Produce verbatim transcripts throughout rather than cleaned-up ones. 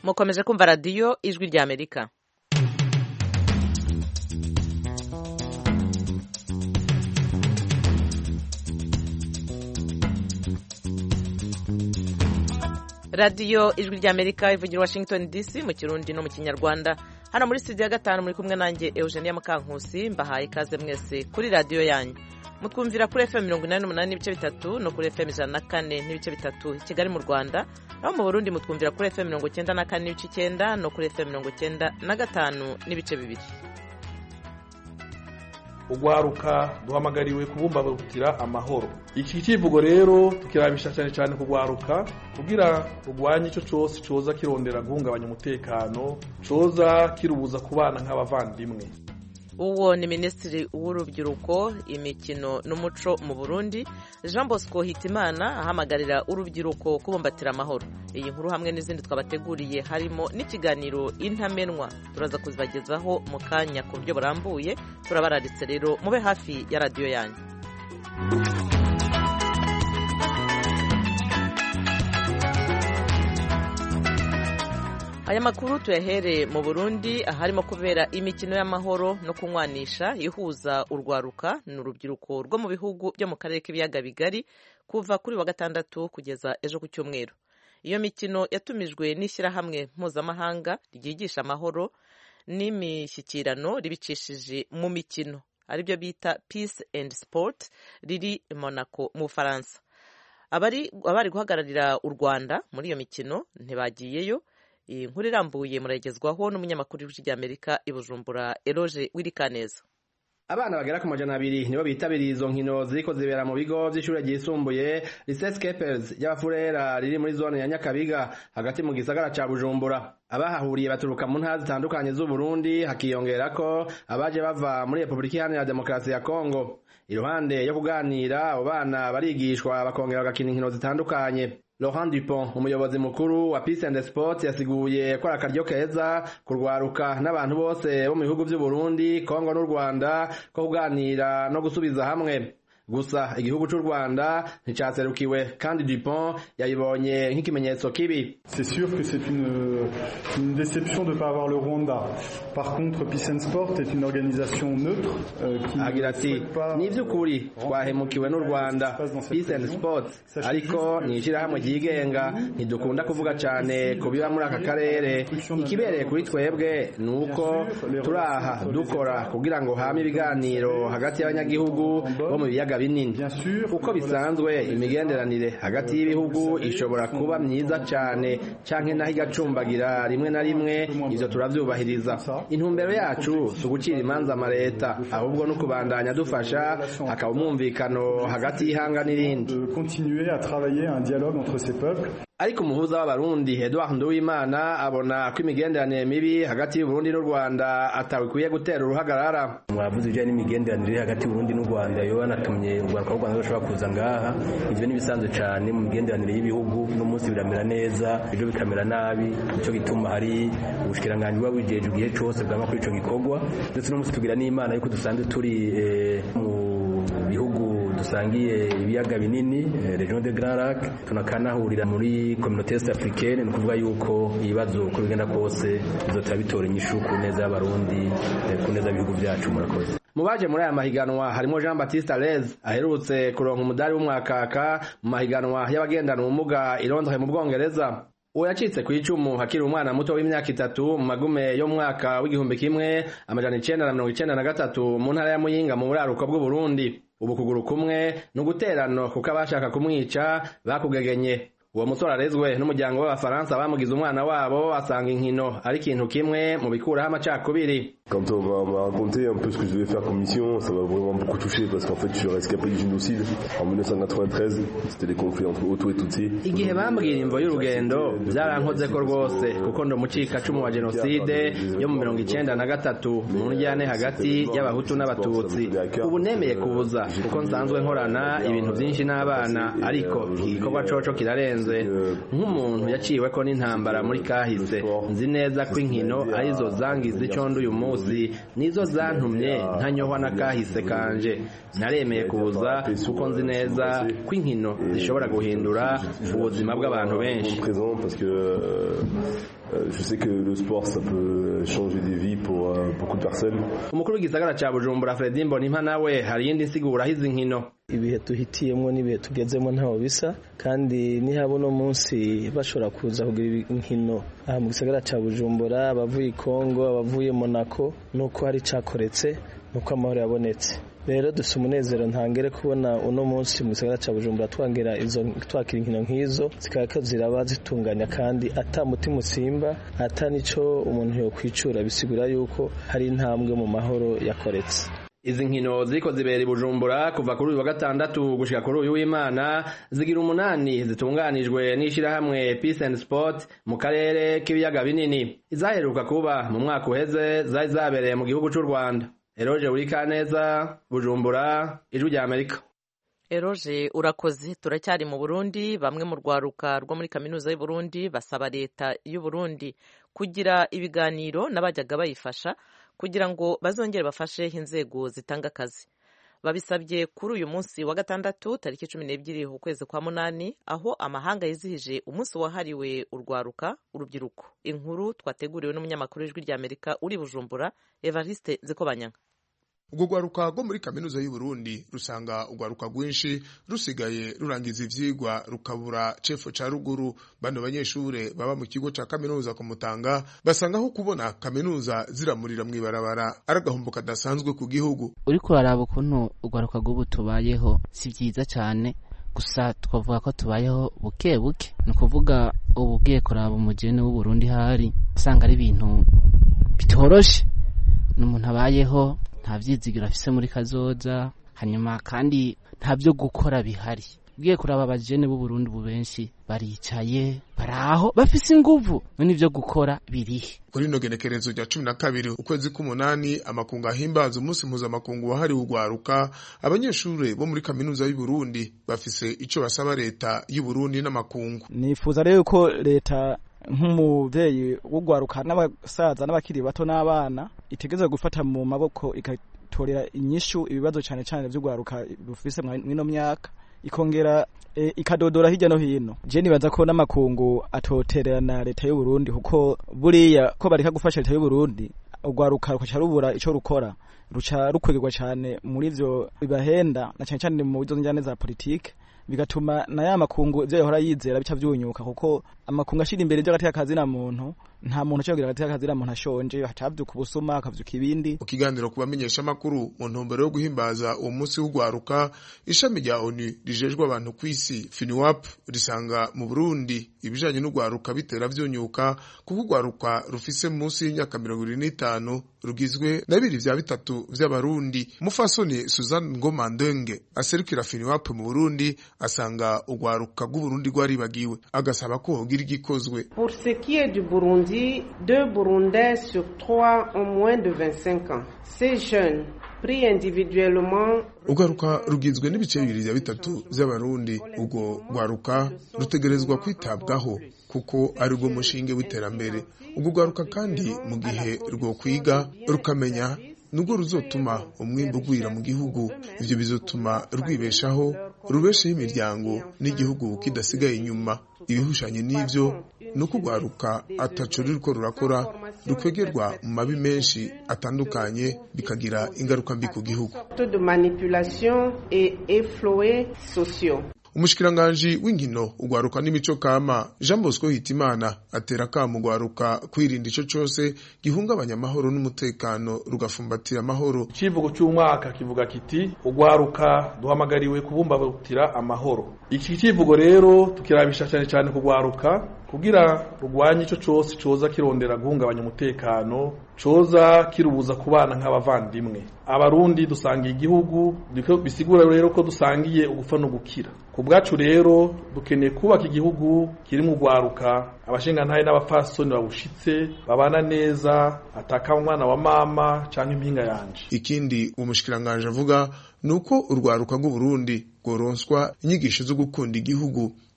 mukomeje kumva radiyo ijwi rya Amerika. radiyo ijwi rya Amerika ivugira Washington D C mu Kirundi no mu Kinyarwanda. Hano muri studio ya gatanu muri kumwe nanjye Eugenia Mukankusi, mbahaye ikaze mwese kuri radiyo yanyu. Mutwumvira kuri F M mirongo inani n'umunani n'ibice bitatu no kuri F M ijana na kane n'ibice bitatu Kigali mu Rwanda. Aho mu Burundi mutwumvira kuri F M mirongo icyenda na kane n'ibice icyenda no kuri F M mirongo icyenda na gatanu n'ibice bibiri. Ugwaruka duhamagariwe kubumbabutira amahoro. Iki kivugo rero tukirabisha cyane cyane kugwaruka kugira rugwanye ico cyose coza kirondera guhungabanya umutekano, coza kirubuza kubana nk'abavandimwe. Uwo ni Minisitiri w'Urubyiruko, Imikino n'Umuco mu Burundi, Jean Bosco Hitimana, ahamagarira urubyiruko kubumbatira amahoro. Iyi nkuru hamwe n'izindi twabateguriye harimo n'ikiganiro intamenwa turaza kuzibagezaho mu kanya ku buryo burambuye. Turabararitse rero mube hafi ya radiyo yanyu. Aya makuru tuyahere mu Burundi aharimo kubera imikino y'amahoro no kunywanisha ihuza urwaruka n'urubyiruko rwo mu bihugu byo mu karere k'ibiyaga bigari kuva kuri wa gatandatu kugeza ejo ku cyumweru. Iyo mikino yatumijwe n'ishyirahamwe mpuzamahanga ryigisha amahoro n'imishyikirano ribicishije mu mikino aribyo bita Peace and Sport riri Monaco mu Faransa. Abari abari guhagararira u Rwanda muri iyo mikino ntibagiyeyo. Iyi nkuru irambuye muragezwaho n'umunyamakuru w'ijwi rya Amerika i Bujumbura, Eloge Wirikaneza. Abana bagera ku majana abiri nibo bitabiriye izo nkino ziriko zibera mu bigo by'ishure ryisumbuye Lycée y'Abafurera riri muri zone ya Nyakabiga hagati mu gisagara ca Bujumbura. Abahahuriye baturuka mu ntara zitandukanye z'u Burundi, hakiyongerako abaje bava muri Republika Iharanira Demokarasi ya Kongo. Iruhande yo kuganira abo bana barigishwa bakongera bagakina inkino zitandukanye. Laurent Dupont, umuyobozi mukuru wa Peace and Sport, yasiguye ko akaryo keza kurwaruka n'abantu bose bo mu bihugu by'u Burundi, Kongo n'u Rwanda ko kuganira no gusubiza hamwe. Gusa igihugu cy'u Rwanda nticyaserukiwe kandi Dupont yayibonye nk'ikimenyetso kibi. C'est sûr que c'est une une déception de pas avoir le Rwanda. Par contre, Peace and Sport est une organisation neutre euh, qui agira ati ni by'ukuri twahemukiwe n'u Rwanda. Peace and Sport ariko ni ishyirahamwe ryigenga, ntidukunda kuvuga cyane ku biba muri aka karere. Ikibereye kuri twebwe ni uko turaha dukora kugira ngo hame ibiganiro hagati y'abanyagihugu bo mu biyaga binini. Uko bisanzwe imigenderanire hagati y'ibihugu ishobora kuba myiza cyane canke naho igacumbagira rimwe na rimwe, ivyo turavyubahiriza. Intumbero yacu si ugucira imanza amareta, ahubwo no kubandanya dufasha hakaba umwumvikano hagati y'ihanga n'irindi. Continuer à travailler un dialogue entre ces peuples. Ariko umuhuza w'abarundi Edouard Nduwimana abona ko imigenderanire mibi hagati y'u Burundi n'u Rwanda atawikwiye gutera uruhagarara. Mwavuze ibijanye n'imigenderanire hagati y'u Burundi n'u Rwanda yo banatumye urwaruka rw'u Rwanda bashobora kuza ngaha. Ivyo nibisanzwe cyane mu migenderanire y'ibihugu, no munsi biramera neza ejo bikamera nabi, ico gituma hari ubushikiranganje bwa bujeje igihe cyose bwama kuri ico gikorwa. Ndetse no munsi tugira n'Imana yuko dusanzwe turi eh, mu bihugu dusangiye ibiyaga binini, eh, Region de Grand Lac, tunakanahurira muri communauté est africaine. Ni kuvuga yuko ibibazo ko bigenda kose bizotera bitora inyishu ku neza y'abarundi, ku neza y'ibihugu byacu. Murakoze. Mu baje muri aya mahiganwa harimo Jean Baptiste Alez aherutse kuronka umudari w'umwakaka mu mahiganwa y'abagendana ubumuga i Londres mu Bwongereza. Uwo yacitse ku icumu hakiri umwana muto w'imyaka itatu mu magume yo mwaka w'igihumbi kimwe amajana icenda na mirongo icenda na gatatu mu ntara ya Muyinga mu buraruko bw'u Burundi. Ubu kuguru kumwe n'uguterano kuko abashaka kumwica bakugegenye. Uwo musore arezwe n'umuryango w'Abafaransa bamugize umwana wabo, asanga inkino ari ikintu kimwe mu bikuraho amacakubiri. Quand on va me raconter un peu ce que je devais faire comme mission, ça m'a vraiment beaucoup touché parce qu'en fait je suis rescapé du génocide en mille neuf cent quatre-vingt-treize, c'était les conflits entre Hutu et Tutsi. Igihe bambwira imvo y'urugendo byarankoze ko rwose kuko ndo mucika cumu wa genocide yo mu mirongo icenda na gatatu mu njyane hagati y'abahutu n'abatutsi. Ubu nemeye kubuza kuko nsanzwe nkorana ibintu byinshi n'abana, ariko igikorwa coco kirarenze. bisanze nk'umuntu yaciwe ko n'intambara muri kahise nzi neza ko inkino arizo zangiza icondo uyu munsi nizo zantumye ntanyohwa na kahise kanje naremeye kuza kuko nzi neza ko inkino zishobora guhindura ubuzima bw'abantu benshi. Je sais que le sport ça peut changer des vies pour euh, beaucoup de personnes. Umukuru w'igisagara ca Bujumbura Fredy Mbonimpa nawe hari yindi nsigura hizi nkino. Ibihe tuhitiyemo nibihe tugezemo ntaho bisa kandi ni habo no munsi bashobora kuza kugira inkino aha mu gisagara ca Bujumbura abavuye Kongo abavuye Monaco nuko hari cakoretse nuko amahoro yabonetse. Rero dufite umunezero ntangere kubona uno munsi mu gisagara ca Bujumbura twangera izo twakira inkino nk'izo zikaba ziraba zitunganya kandi ata mutima usimba ata nico umuntu yo kwicura bisigura yuko hari intambwe mu mahoro yakoretse. Izi nkino ziko zibera i Bujumbura kuva kuri uyu wa gatandatu gushika kuri uyu w'Imana zigira umunani zitunganijwe n'ishirahamwe Peace and Sport mu karere k'ibiyaga binini. Izaheruka kuba mu mwaka uheze zari zabereye mu gihugu c'u Rwanda. Eroje Urikaneza, Bujumbura, Ijwi rya Amerika. Eroje urakoze. Turacyari mu Burundi, bamwe mu rwaruka rwo muri kaminuza y'u Burundi basaba leta y'u Burundi kugira ibiganiro n'abajyaga bayifasha kugira ngo bazongere bafashe inzego zitanga akazi. Babisabye kuri uyu munsi wa gatandatu tariki cumi n'ebyiri ukwezi kwa munani aho amahanga yizihije umunsi wahariwe urwaruka urubyiruko. Inkuru twateguriwe n'umunyamakuru w'Ijwi rya Amerika uri Bujumbura Evariste Nzikobanyanga. Ubwo rwaruka rwo muri kaminuza y'u Burundi rusanga urwaruka rwinshi rusigaye rurangiza ivyigwa rukabura cefo ca ruguru. Bano banyeshure baba mu kigo ca kaminuza ku Mutanga basanga aho kubona kaminuza ziramurira mw'ibarabara aragahombo kadasanzwe ku gihugu. Uriko araba ukuntu urwaruka rw'ubu tubayeho si vyiza cyane, gusa twavuga ko tubayeho buke buke. Ni ukuvuga ubu ugiye kuraba umujene w'u Burundi hari usanga ari ibintu bitoroshe, n'umuntu abayeho nta vyizigiro afise muri kazoza, hanyuma kandi nta byo gukora bihari. Ugiye kuraba abajene b'u Burundi bu benshi baricaye baraho bafise inguvu none ivyo gukora birihe. Kuri no genekerezo rya cumi na kabiri ukwezi k'umunani amakungu ahimbaza umunsi mpuzamakungu wahariwe urwaruka, abanyeshure bo muri kaminuza y'u Burundi bafise ico basaba leta y'u Burundi n'amakungu. Nifuza rero ko leta nk'umuvyeyi w'urwaruka n'abasaza n'abakiri bato n'abana itegeze gufata mu maboko ikatorera inyishu ibibazo cyane cyane by'urwaruka rufise mwino myaka, ikongera e, ikadodora hirya no hino. Je nibaza ko n'amakungu atotererana leta y'u Burundi kuko buriya ko barika gufasha leta y'u Burundi urwaruka rukaca rubura ico rukora ruca rukwegirwa cyane muri ivyo bibahenda na cyane cyane mu bizo njyane za politike, bigatuma na ya makungu ivyo yahora yizera bica vyunyuka kuko amakungu ashira imbere ivyo gateka kazi na muntu nta muntu cyo kugira gateka kazi na muntu ashonje hatavyuka ubusuma akavyuka ibindi. Mu kiganiro kubamenyesha makuru mu ntumbero yo guhimbaza uwo munsi w'urwaruka, ishami rya O N U rijejwe abantu kw'isi FINUAP risanga mu Burundi ibijanye n'urwaruka bitera vyunyuka kuko urwaruka rufise munsi y'imyaka mirongo ibiri n'itanu rugizwe na bibiri vya bitatu vy'abarundi. Mufasoni Suzanne Ngoma Ndenge aserukira FINUAP mu Burundi asanga urwaruka rw'Uburundi rwaribagiwe, agasaba ko hogira igikozwe. Pour ce qui est du Burundi, deux Burundais sur trois ont moins de vingt-cinq ans. Ces jeunes pris individuellement. Urwaruka rugizwe n'ibice bibiri vya bitatu vy'abarundi. Ubwo rwaruka rutegerezwa kwitabwaho kuko ari rwo mushinge w'iterambere. Ubwo rwaruka kandi mu gihe rwo kwiga rukamenya nubwo ruzotuma umwimbu ugwira mu gihugu, ivyo bizotuma rwibeshaho rubesheho imiryango n'igihugu kidasigaye inyuma. Ibihushanye n'ivyo nuko urwaruka ataco ruriko rurakora rukwegerwa mu mabi menshi atandukanye bikagira ingaruka mbi ku gihugu. De manipulation et efflués sociaux. Umushikiranganje w'inkino urwaruka n'imico kama Jean Bosco Hitimana atera kamo urwaruka kwirinda ico cose gihungabanya amahoro n'umutekano rugafumbatira amahoro. Ikivugo cy'umwaka kivuga kiti urwaruka duhamagariwe kubumbatira amahoro. Iki kivugo rero tukirabisha cyane cyane kugwaruka kugira rugwanye ico cose coza kirondera guhungabanya umutekano, coza kirubuza kubana nk'abavandimwe. Abarundi dusangiye igihugu, bisigura rero ko dusangiye ugupfa no gukira. Ku bwacu rero dukeneye kubaka igihugu kirimo urwaruka, abashingantahe n'abapfasoni babushitse babana neza, ataka umwana wa mama canke impinga yanje. Ikindi umushikiranganje avuga nuko urwaruka rw'u Burundi goronswa inyigisho zo gukunda igihugu,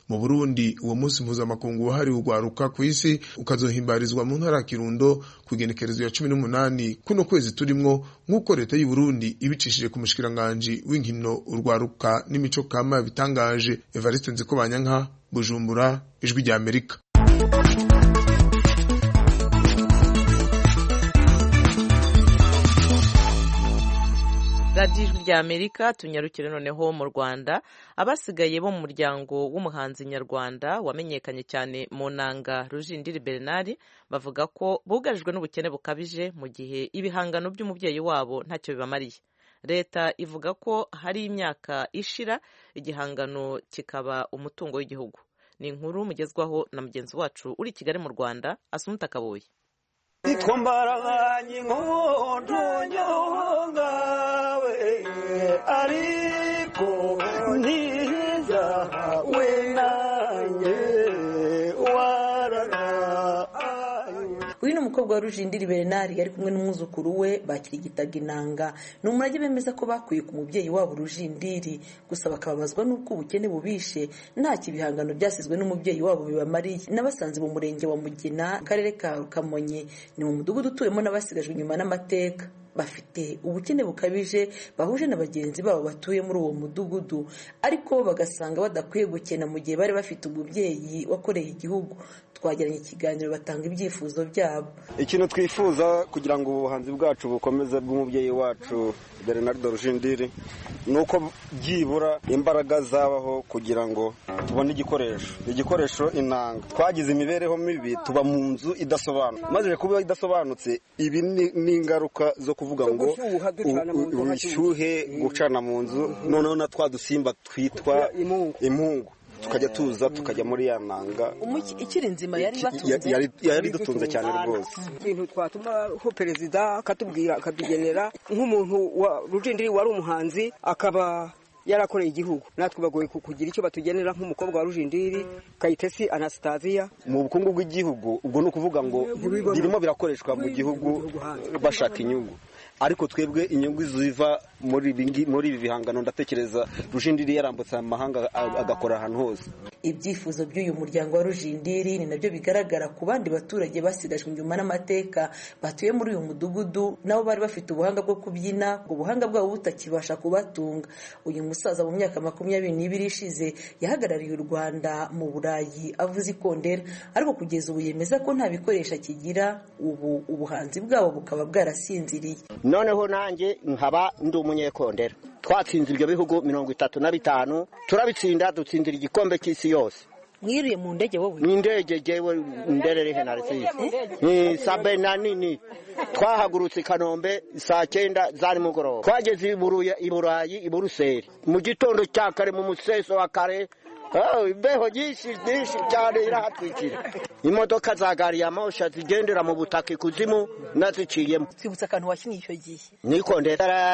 mu Burundi uwo munsi mpuzamakungu wahariwe urwaruka ku isi ukazohimbarizwa mu ntara ya Kirundo ku igenekerezo ya cumi n'umunani kuno kwezi turimwo nk'uko leta y'u Burundi ibicishije ku mushikiranganji w'inkino urwaruka n'imico kama bitangaje. Evariste Nzikobanyanka, Bujumbura, Ijwi rya Amerika. Radio Ijwi rya Amerika. Tunyarukire noneho mu Rwanda. Abasigaye bo mu muryango w'umuhanzi nyarwanda wamenyekanye cyane mu nanga Rujindiri Bernard bavuga ko bugarijwe n'ubukene bukabije mu gihe ibihangano by'umubyeyi wabo ntacyo bibamariye. Leta ivuga ko hari imyaka ishira igihangano kikaba umutungo w'igihugu. Ni inkuru mugezwaho na mugenzi wacu uri Kigali mu Rwanda, Asumuta Kaboyi. Itwambaraganye nkondo nyongawe ariko ntiza wenanye warana. Uyu ni umukobwa wa Rujindiri Bernard ari kumwe n'umwuzukuru we bakirigitaga inanga. Ni umurage bemeza ko bakuye ku mubyeyi wabo Rujindiri, gusa bakababazwa n'uko ubukene bubishe nta kibihangano byasizwe n'umubyeyi wabo bibamariye. N'abasanze mu murenge wa Mugina, akarere ka Kamonyi, ni mu mudugudu utuyemo n'abasigajwe inyuma n'amateka. Bafite ubukene bukabije bahuje na bagenzi babo batuye muri uwo mudugudu, ariko bagasanga badakwiye gukena mu gihe bari bafite umubyeyi wakoreye igihugu. Twagiranye ikiganiro batanga ibyifuzo byabo. Ikintu twifuza kugira ngo ubuhanzi bwacu bukomeze bw'umubyeyi wacu Bernard Rujindiri nuko byibura imbaraga zabaho kugira ngo tubone igikoresho igikoresho inanga. Twagize imibereho mibi, tuba mu nzu idasobanutse, maze kuba idasobanutse ibi ni ingaruka zo kuvuga ngo ubushyuhe, gucana mu nzu, noneho na twa dusimba twitwa impungu tukajya tuza tukajya muri ya nanga. Ikiri nzima yari batunze yari dutunze cyane rwose. Ibintu twatuma ho perezida akatubwira akatugenera nk'umuntu wa Rujindiri wari umuhanzi akaba yarakoreye igihugu, natwe bagoye kugira icyo batugenera nk'umukobwa wa Rujindiri Kayitesi Anastasia. Mu bukungu bw'igihugu ubwo no kuvuga ngo birimo birakoreshwa mu gihugu bashaka inyungu, ariko twebwe inyungu ziva muri ibi muri ibi bihangano ndatekereza Rujindiri yarambutse amahanga agakora ahantu hose. Ibyifuzo by'uyu muryango wa Rujindiri ni nabyo bigaragara ku bandi baturage basigajwe inyuma n'amateka batuye muri uyu mudugudu, nabo bari bafite ubuhanga bwo kubyina, ubwo buhanga bwabo butakibasha kubatunga. Uyu musaza mu myaka makumyabiri n'ibiri ishize yahagarariye u Rwanda mu Burayi avuze ikondera, ariko kugeza ubu yemeza ko nta bikoresho kigira, ubu ubuhanzi bwabo bukaba bwarasinziriye. Noneho nanjye nkaba ndi umunyekondera. Twatsinze ibyo bihugu mirongo itatu na bitanu, turabitsinda, dutsindira igikombe cy'isi yose. Mwiriye mu ndege wowe? Ni indege jewe nderere henarisi. Ni sabe na nini. Twahagurutse Kanombe saa cyenda zari mugoroba. Twageze i Burayi i Buruseli mu gitondo cya kare mu museso wa kare. Oh, imbeho nyinshi nyinshi cyane irahatwikira. Imodoka za gari ya mosha zigendera mu butaka kuzimu naziciyemo. Twibutsa akantu wakinnye icyo gihe. Nikondera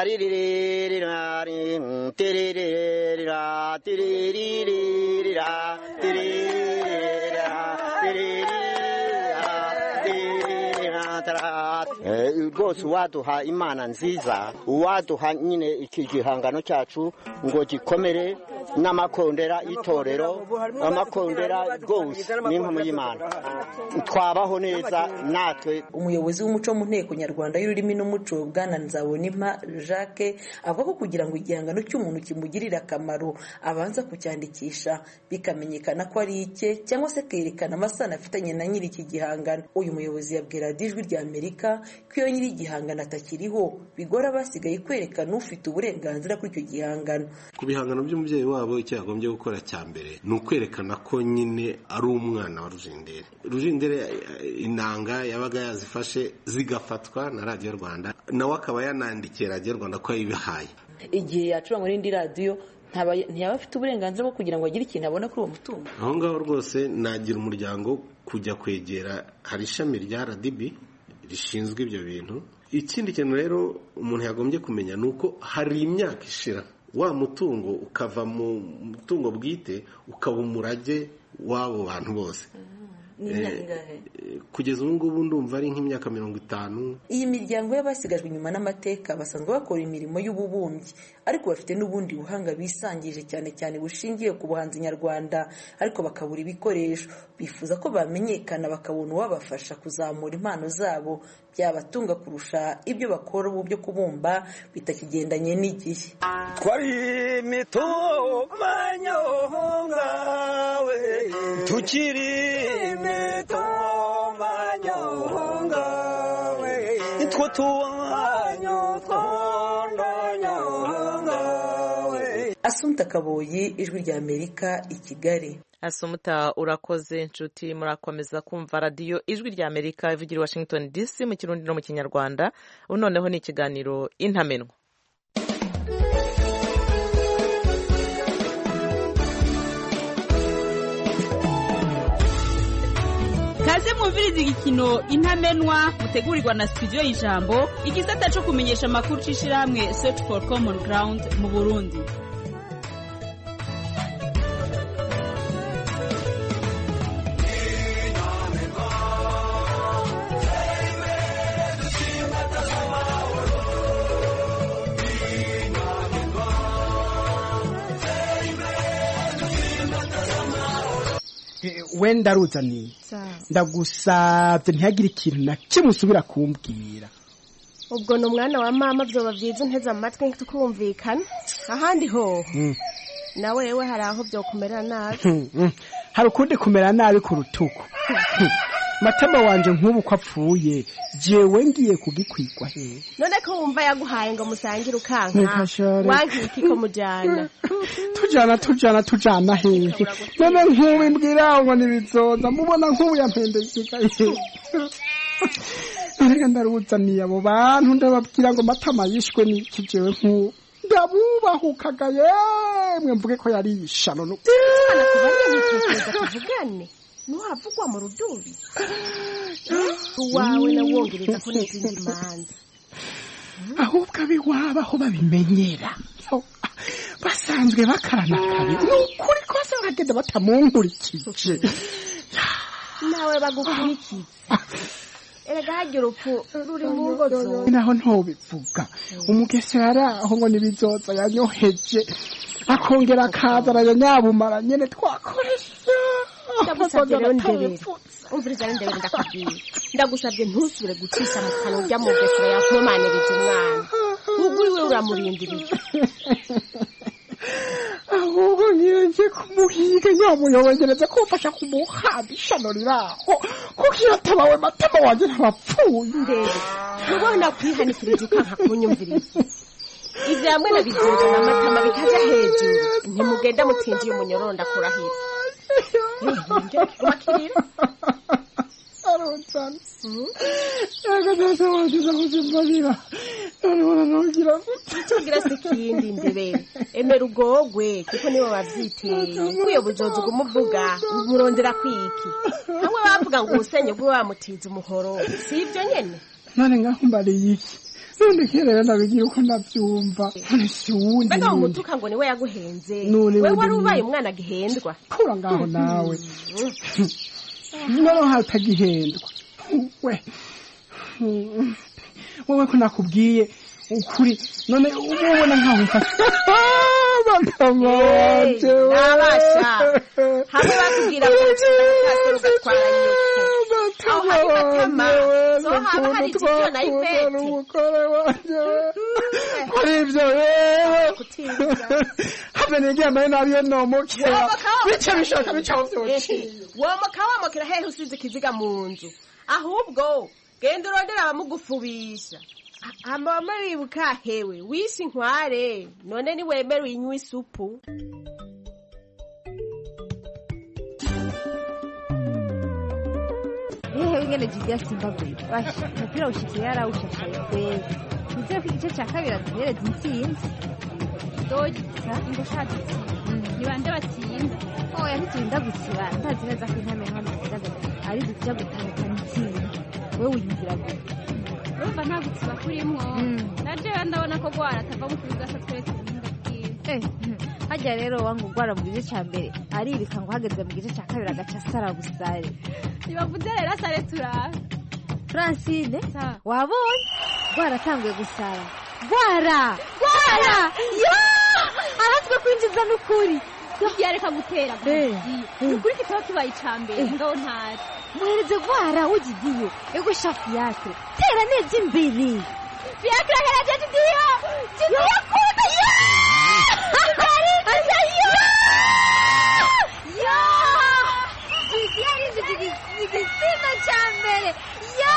rwose waduha imana nziza, waduha nyine iki gihangano cyacu ngo gikomere n'amakondera itorero, amakondera rwose n'impamo y'Imana, twabaho neza natwe. Umuyobozi w'umuco mu nteko nyarwanda y'ururimi n'umuco Bwana Nzabonimpa Jacques avuga ko kugira ngo igihangano cy'umuntu kimugirire akamaro abanza kucyandikisha bikamenyekana ko ari icye, cyangwa se kerekana amasano afitanye na nyiri iki gihangano. Uyu muyobozi yabwira Ijwi rya Amerika ko iyo nyiri igihangano atakiriho bigora basigaye kwerekana ufite uburenganzira kuri icyo gihangano. Ku bihangano by'umubyeyi wabo icyo yagombye gukora cya mbere ni ukwerekana ko nyine ari umwana wa Rujindiri. Rujindiri inanga yabaga yazifashe zigafatwa na Radio Rwanda, nawe akaba yanandikiye Radio Rwanda ko yabihaye. Igihe yacurangwa n'indi radio ntiyaba afite uburenganzira bwo kugira ngo agire ikintu abona kuri uwo mutungo. Aho ngaho rwose nagira umuryango kujya kwegera, hari ishami rya R D B rishinzwe ibyo bintu. Ikindi kintu rero umuntu yagombye kumenya nuko hari imyaka ishira wa mutungo ukava mu mutungo bwite ukaba umurage w'abo bantu bose. kugeza ubu ngubu ndumva ari nk'imyaka mirongo itanu. Iyi miryango y'abasigajwe inyuma n'amateka basanzwe bakora imirimo y'ububumbyi ariko bafite n'ubundi buhanga bisangije cyane cyane bushingiye ku buhanzi nyarwanda ariko bakabura ibikoresho. Bifuza ko bamenyekana bakabona uwabafasha kuzamura impano zabo byabatunga kurusha ibyo bakora ubu byo kubumba bitakigendanye n'igihe. Twari mitomanyongawe tukiri mitomanyongawe itwo tuwanyo twondonyongawe. Asumta Kaboyi, Ijwi rya Amerika, i Kigali. Asumta urakoze inshuti, murakomeza kumva radiyo Ijwi rya Amerika ivugira i Washington D C mu Kirundi no mu Kinyarwanda. Ubu noneho ni ikiganiro Intamenwa. Kaze mwumviriza igikino Intamenwa mutegurirwa na studio y'Ijambo, igisata cyo kumenyesha amakuru c'ishirahamwe Search for Common Ground mu Burundi. wenda ruzaniye ndagusabye ntihagire ikintu na kimwe usubira kumbwira. Ubwo ni umwana wa mama byoba byiza nteze amatwi tukumvikana. Ahandi ho na wewe hari aho byo kumera nabi. Hari ukundi kumera nabi ku rutuku. Matama wanje nk'ubu ko apfuye jewe ngiye kugikwigwa he. None ko wumva yaguhaye ngo musangire ukanka wankiki ko mujana. Tujana tujana tujana he. None nk'ubu imbwira ngo nibizoza mubona nk'ubu yampendekeka he. Arega ndaruzaniye abo bantu ndababwira ngo Matama yishwe n'iki jewe nk'ubu ndabubahukaga yemwe mvuge ko yari yishano no. Tuvugane nuhavugwa mu rudubi uwawe na wongereza ko n'izindi manza ahubwo abiwaba aho babimenyera basanzwe bakarana kabi nukuri kose bagenda batamunkurikije nawe bagukurikiza erega hagira upfu ruri mu ngozo naho ntobivuga umugesera araho ngo nibizoza yanyoheje akongera akaza aranyabumara nyene twakoresha. Ndagusabye rero ndebere umviriza ndebere ndakubwiye ndagusabye ntusubire gucisha mu kanwa rya mugesera yakomaniriza umwana uguri we uramurindiriye ahubwo ngiye kumuhiga nyamuyobongereza kumfasha kumuhabisha noriraho kuko yatabawe Matama wanje ntabapfuye ndebe ubona kwihanikiriza ukanka kunyumviriza ivyo hamwe na bizoza na Matama bikaja hejuru ntimugenda mutindiye umunyororo ndakurahira. Aronsana Agadaza wagiza kuzimbabira none wanagira tugira sikindi ndebere emera ugogwe kuko nibo bavyiteye kuyo bujozo gumuvuga murondera kwiki hamwe bavuga ngo usenye bwo bamutiza umuhoro sivyo nyene none ngahumbariye iki none kirera ndabigira uko ndavyumva none siwundi bega umutuka ngo niwe yaguhenze we wari ubaye umwana gihendwa kura ngaho nawe none hatagihendwa we wowe ko nakubwiye ukuri none ubona nkaho mfasha Matama wanje nabasha hamwe bakubwira ko cyasero gatwara nyoko Matama Matama so haba hari ibyo na ipete umukore wanje kuri ibyo habe ngiye amaye nabiyo nomokera bice bishaka bicaho byose womo kawamokera hehe usize kiziga mu nzu ahubwo genda urondera abamugufubisha amama bibuka hewe wishi inkware none ni wemera inywa isupu. Ehe wingene jibya Zimbabwe bashi mupira ushitse yara ushashaye kweli nizeye ko igice cya kabiri aduhereza intsinzi dogisa ngo shati nibande batsinze oya ntitsinda gusiba ndazi neza ko intame hano ndaga ari dutya gutanga intsinzi wewe uyinzira gute urumva nta gutsiba kurimwo naje ndabona ko gwara atava mu kibuga sa twese eh hajya rero wangu gwara mu gice cya mbere aririka ngo hageze mu gice cya kabiri agaca sara busare nibavuze rero asare turabe Francine wabonye gwara tanguye gusara gwara gwara yo arazwe kwinjiza n'ukuri yareka gutera ukuri kitaba kibaye icambere ngaho ntari muhereze gwara ugidiyo ego shafu yake tera neza imbere fiakra hera jidiyo jidiyo kuda ya asa yo yo jidiyo ari jidiyo jidiyo cambere yo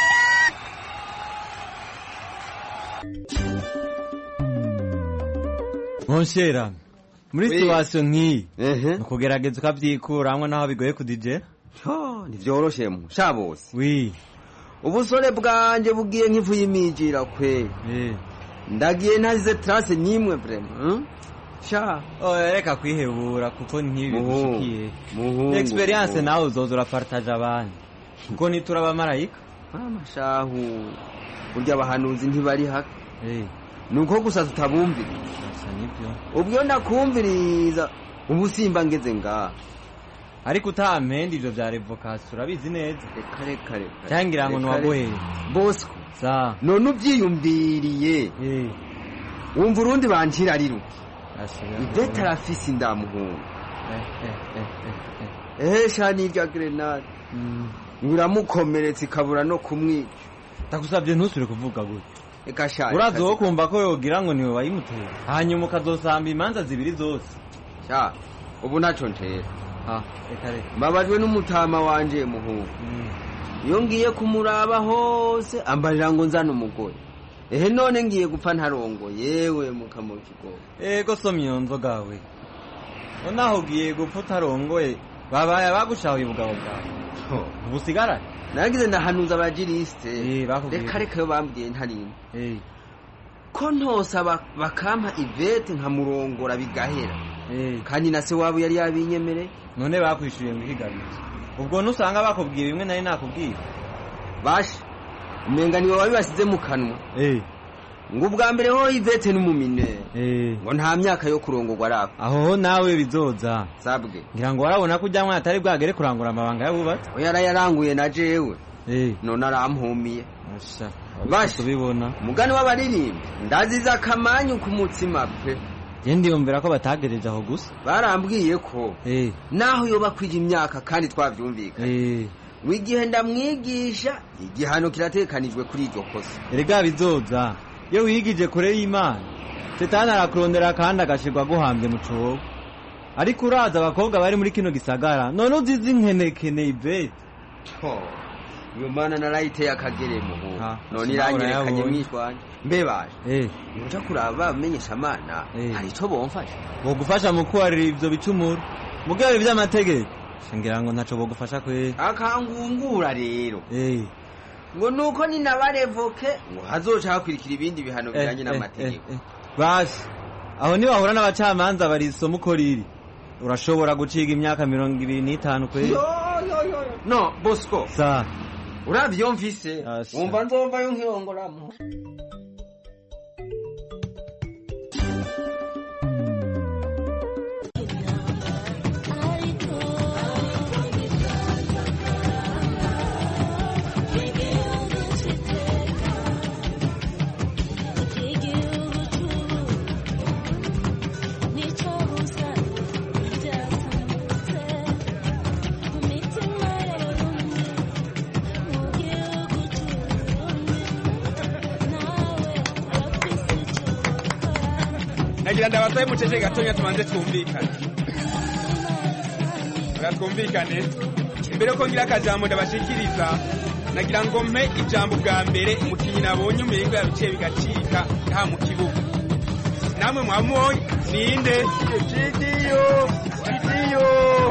Monshera muri situation nk'iyi nukugerageza ukavyikuramwe naho bigoye ku D J ntivyoroshe mu shabose wi ubusore bwanje bugiye nk'ivu y'imijira kwe ndagiye ntazize trace nimwe vraiment sha oya reka kwihebura kuko ntibi bishikiye experience nawe uzoza urapartage abandi kuko nituraba marayika amashahu burya abahanuzi ntibari haka nuko gusa tutabumvira ubwo ndakumviriza ubu simba ngeze nga ariko utamende ivyo vya revocation urabizi neza reka reka reka cyangira ngo nuwagoheye Bosco sa none uvyiyumviriye wumva urundi banjira ariru ideta rafisi ndamuhunga ehe shani irya grenade uramukomeretsa ikabura no kumwica ndagusabye ntusubire kuvuga gutya urazi wo kumva ko yogira ngo niwe wayimutera hanyuma ukazosamba imanza zibiri zose sha ubu naco ntera mbabajwe n'umutama wanje muhungu iyo ngiye kumuraba hose ambarira ngo nzana umugore ehe none ngiye gupfa ntarongo yewe mukamukigo ego somye iyo nzoga we naho ugiye gupfa utarongoye babaye bagushahuye ubugabo bwawe ubusigara nagize ndahanuza abajiriste reka reka yo bambwiye ntarinda ko ntosaba bakampa ivete nkamurongora bigahera kandi na se wabo yari yabinyemereye none bakwishyuye ngo ihigabize ubwo nusanga bakubwira bimwe nari nakubwira bashe umenga niwe wabibasize mu kanwa ngo ubwa mbere ho ivete n'umumine ngo nta myaka yo kurongorwa arako aho nawe bizoza sabwe ngira ngo warabona ko ujyamwe atari bwagere kurangura amabanga y'abubatsi oya yarayaranguye na jewe none arampumiye bashe ubibona umugani w'abaririmbi ndaziza akamanyu ku mutsima pe yendi yombera ko batagereje aho gusa barambwiye ko naho yo bakwije imyaka kandi twavyumvikanye wigihe ndamwigisha igihano kiratekanijwe kuri iryo kosa erega bizoza iyo wigije kure y'Imana Setani arakurondera kandi agashirwa guhambye mu cobo ariko uraza abakobwa bari muri kino gisagara none uzizi nkenekene Ivete iyo mana narayiteye akagere mu none iranyerekanye mwishwanye mbe baje nja kuraba bamenyesha amana hari ico bomfasha bogufasha mu kwarira ivyo bicumuro mugabe vy'amategeko shingira ngo ntaco bogufasha kwe akangungura rero ngo nuko ni nabarevoke ngo hazoca hakurikira ibindi bihano bijanye n'amategeko basi aho ni bahura n'abacamanza barisoma uko riri urashobora guciga imyaka mirongo ibiri n'itanu kwe no Bosco sa uravyo mfise wumva nzomvayo nkiyongoramo nagira ndabasaye mucece gatonya tumanze twumvikane twumvikane imbere ko ngira akajambo ndabashikiriza nagira ngo mpe ijambo bwa mbere umukinyi nabonye umengo yabiciye bigacika nta mu kibuga namwe mwamubonye ninde Gidiyo Gidiyo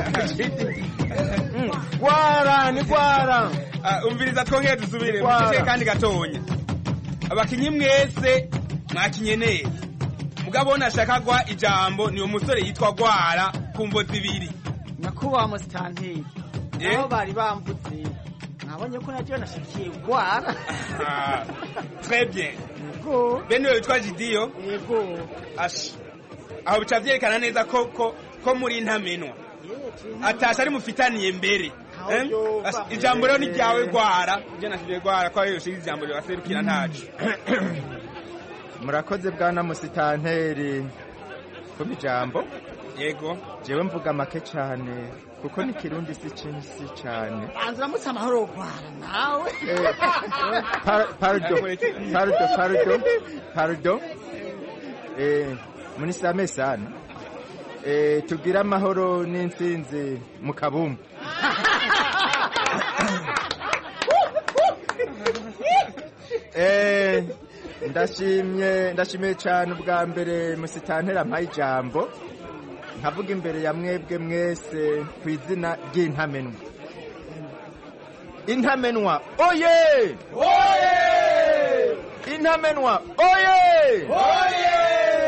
gwara ni gwara umviriza twongeye dusubire mucece kandi gatonya abakinyi mwese mwakinye neza mugabo nashaka gwa ijambo ni umusore yitwa Gwara kumvo zibiri nakuba mustanteri aho bari bambutse nabonye ko naje nashikiye Gwara très bien yego bene yitwa Gidiyo yego ashi aho bica vyerekana neza ko ko ko muri ntamenwa atasha ari mufitaniye mbere eh? Ijambo rero ni ryawe Gwara je nashije Gwara ko ariyo shize ijambo ryaserukira ntacu. Murakoze bwana musitanteri ku ijambo. Yego jewe mvuga make cyane kuko ni kirundi si cinsi cyane. Anzira mutsa amahoro Gwara nawe. Pardon pardon pardon pardon eh munisame sana. Eh tugira amahoro n'intsinzi mu kabumbu. Eh ndashimye ndashimiye cyane ubwa mbere musitantera mpaye ijambo nkavuga imbere ya mwebwe mwese ku izina ry'intamenwa. Intamenwa oye oye intamenwa oye oye.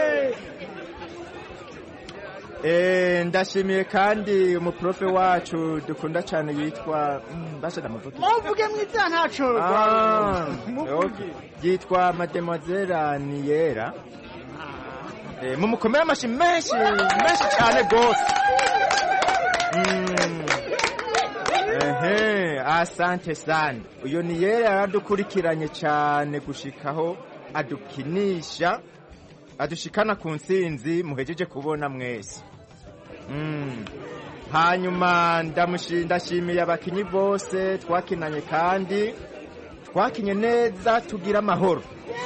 Eh ndashimiye kandi umuprofe wacu dukunda cyane yitwa basha ndamuvuga. Muvuge mwita ntaco. Ah, okay. Yitwa Mademoiselle Niyera. Eh mumukomera amashi menshi menshi cyane gose. Mm. Ehe, asante sana. Uyo Niyera aradukurikiranye cyane gushikaho adukinisha adushikana ku nsinzi muhejeje kubona mwese. Mm. Hanyuma ndamushindashimiye abakinyi bose twakinanye kandi twakinye neza tugira amahoro.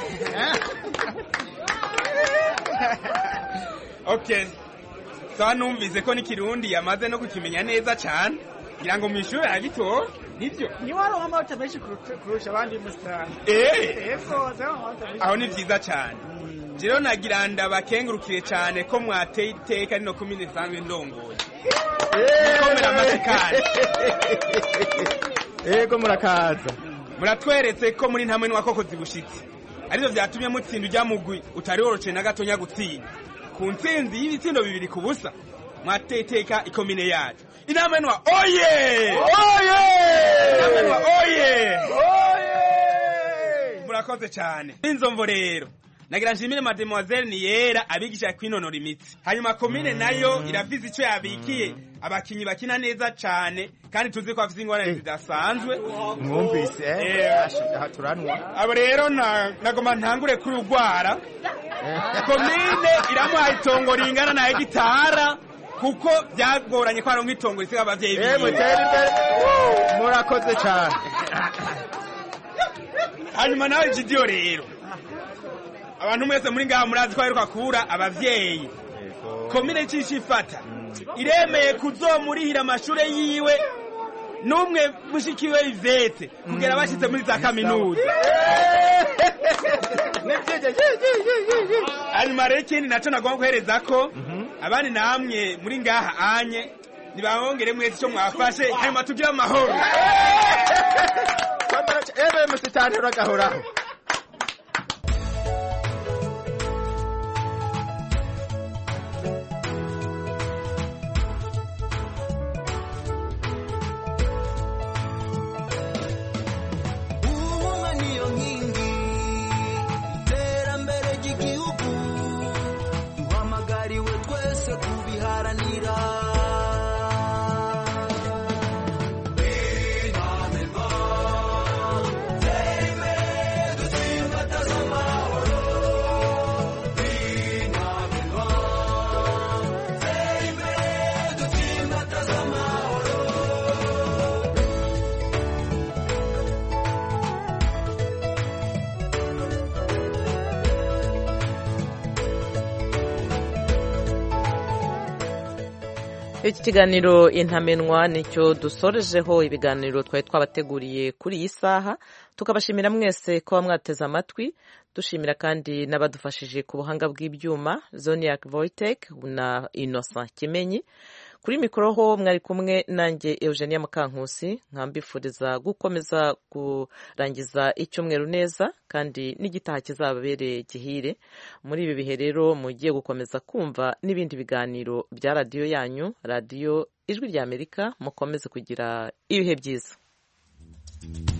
Okay. Sawa numvise ko n'ikirundi yamaze no kukimenya neza cyane. Ngira ngo mwishure agito nivyo. Ni waro amato menshi kurusha abandi musitani. Eh. Ego aho ni vyiza cyane. Jero nagira ndabakengurukire cyane ko mwateye iteka rino komine sanzwe ndongoye. Nikomera amatikani. Ego murakaza. Muratweretse ko muri ntamenwa koko zibushitse. Arivyo vyatumye mutsinda ujya mugwi utari woroce na gatonya gutsinda. Ku ntsinzi y'ibitsindo bibiri ku busa mwateye iteka ikomine yacu. Intamenwa oye! Oye! Intamenwa oye! Oye! Murakoze cyane. Inzomvo rero nagira nshimire Mademoiselle Niyera abigisha kwinonora imitsi. Hanyuma komine nayo iravize ico yabikiye abakinyi bakina neza cyane kandi tuzi ko afite ingorane zidasanzwe. Mwumvise eh aha turanwa. Abo rero nagoma ntangure kuri Gwara. Komine iramuha itongo ringana na hegitara kuko byagoranye ko aronka itongo risiga abavyeyi biwe. Eh mutera imbere. Murakoze cyane. Hanyuma nawe Gidio rero abantu mwese muri ngaha murazi ko aheruka kubura abavyeyi. Komine cishifata iremeye kuzomurihira amashure yiwe numwe mushikiwe Ivete kugera bashitse muri za kaminuza. Hanyuma rero ikindi naco nagomba guhereza ko abandi namwe muri ngaha anye nibahongere mwese ico mwafashe hanyuma tugira amahoro. Ebe musitani uragahoraho. Iki kiganiro intamenwa nicyo dusorejeho ibiganiro twari twabateguriye kuri iyi saha tukabashimira mwese ko mwateze amatwi dushimira kandi n'abadufashije ku buhanga bw'ibyuma Zoniac Voitek na Innocent Kimenyi kuri mikoro ho mwari kumwe nanjye Eugenia Mukankusi nkambifuriza gukomeza kurangiza icyumweru neza kandi n'igitaha kizababereye gihire muri ibi bihe rero mugiye gukomeza kumva n'ibindi biganiro bya radiyo yanyu radiyo Ijwi ry'Amerika mukomeze kugira ibihe byiza.